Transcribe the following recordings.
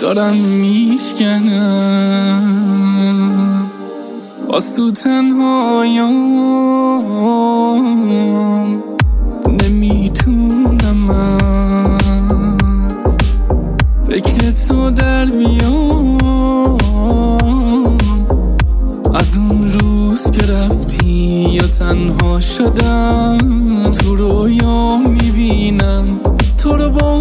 دارم میشکنم، باز تو تنهایم نمیتونم از فکر تو در بیام. از اون روز که رفتی یا تنها شدم، تو رویا میبینم تو رو با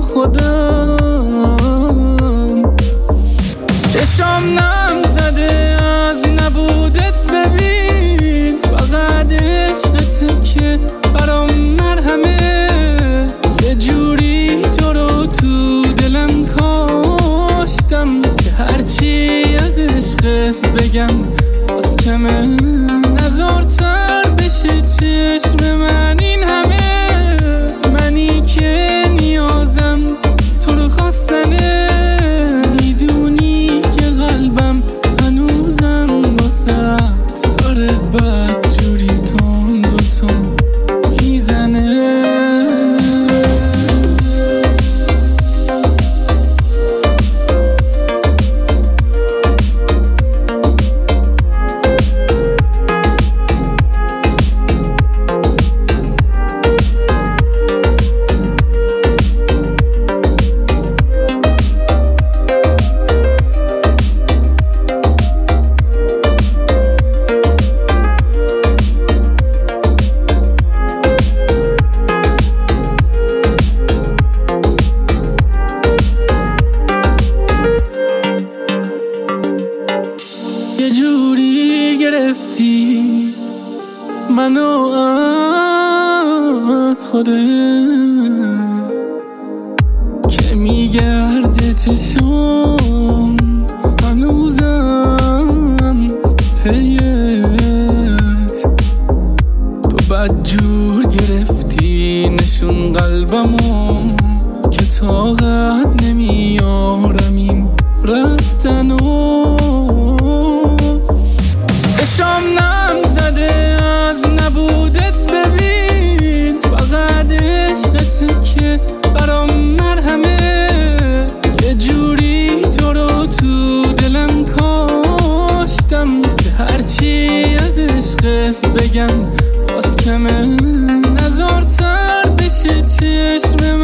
خودم. چشام نم زده از نبودت، ببین فقط عشقته که برام مرهمه. یه جوری تو رو تو دلم کاشتم که هرچی از عشقت بگم باز کمه. نزارتر بشه چشم من این همه، منی که نیازم تو رو خواستنه. میدونی که قلبم هنوزم واسه داره بد جوری تون دوتون میزنه. یه جوری گرفتی منو از خودت که میگرده چشم هنوزم پیت. تو بدجور گرفتی نشون قلبمو که طاقت نمیارم این رفتنو. چشام نم زده از نبودت، ببین فقط عشقته که برام مرهمه. یه جوری تو رو تو دلم کاشتم که هرچی از عشقت بگم باز کمه. نزارتر بشه چشم